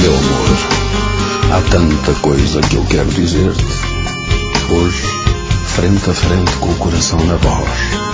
Meu amor, há tanta coisa que eu quero dizer-te. Hoje, frente a frente com o coração na voz.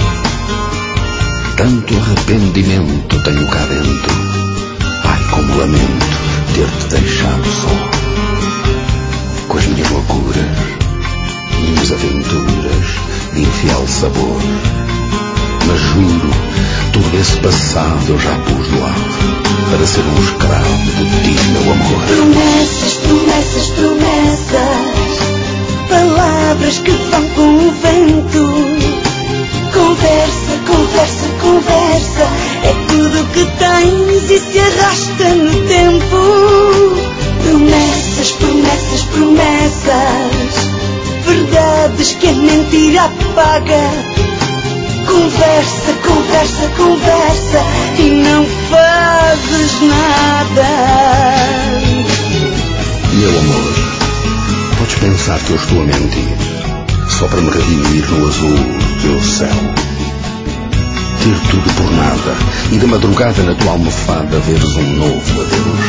Tanto arrependimento tenho cá dentro. Ai, como lamento ter-te deixado só. Com as minhas loucuras, minhas aventuras de infiel sabor. Mas juro, todo esse passado eu já pus de lado para ser um escravo de ti, meu amor. Promessas, promessas, promessas, palavras que vão com o vento. Conversa, conversa, conversa, é tudo que tens e se arrasta no tempo. Promessas, promessas, promessas, verdades que a mentira apaga. Conversa, conversa, conversa e não fazes nada. Meu amor, podes pensar que eu estou a mentir só para me redimir no azul do teu céu. Ter tudo por nada e de madrugada na tua almofada veres um novo adeus.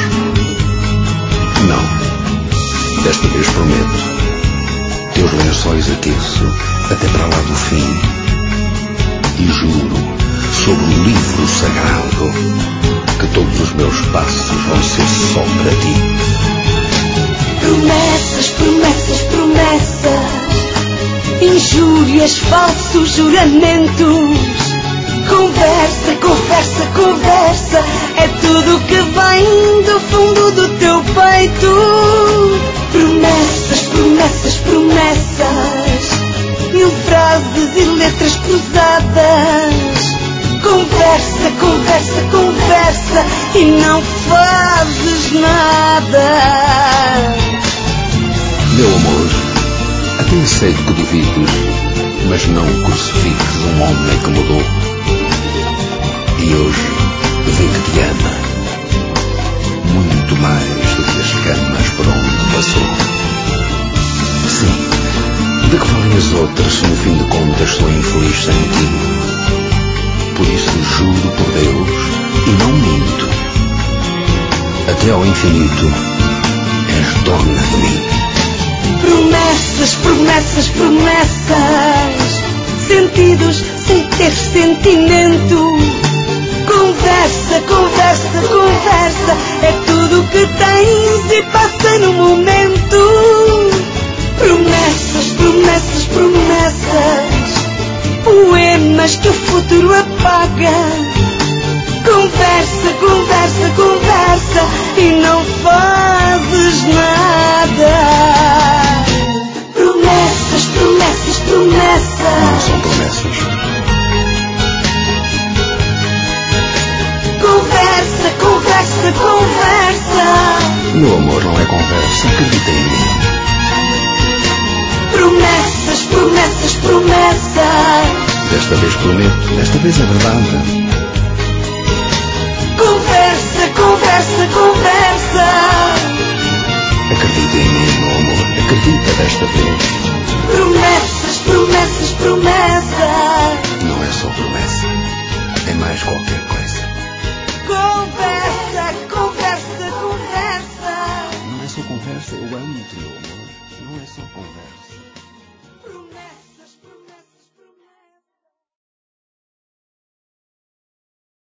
Não, desta vez prometo. Teus lençóis aqueço até para lá do fim. E juro, sobre o livro sagrado, que todos os meus passos vão ser só para ti. Promessas, promessas, promessas, injúrias, falsos juramentos. Conversa, conversa, conversa, é tudo que vem do fundo do teu peito. Promessas, promessas, promessas, mil frases e letras cruzadas. Conversa, conversa, conversa e não fazes nada. Meu amor, até aceito que duvides, mas não crucifiques um homem que mudou. E hoje vê que te ama muito mais do que as camas por onde passou. Sim, de que valem as outras se no fim de contas sou infeliz sem ti? Por isso juro por Deus e não minto, até ao infinito és dona de mim. Promessas, promessas, promessas, sentidos sem ter sentimento. Conversa, conversa, conversa, é tudo que tens e passa no momento. Promessas, promessas, promessas, poemas que o futuro apaga. Conversa, conversa, conversa e não fazes nada. Promessas, promessas, promessas. Não são promessas. Conversa, conversa, conversa. Meu amor, não é conversa, acredita em mim. Promessas, promessas, promessas. Desta vez prometo, desta vez é verdade. Conversa, conversa, conversa. Acredita em mim, meu amor, acredita desta vez. Promessas, promessas, promessas. Não é só promessa, é mais qualquer coisa. Conversa, conversa, conversa. Não é só conversa, eu amo-te, meu amor. Não é só conversa.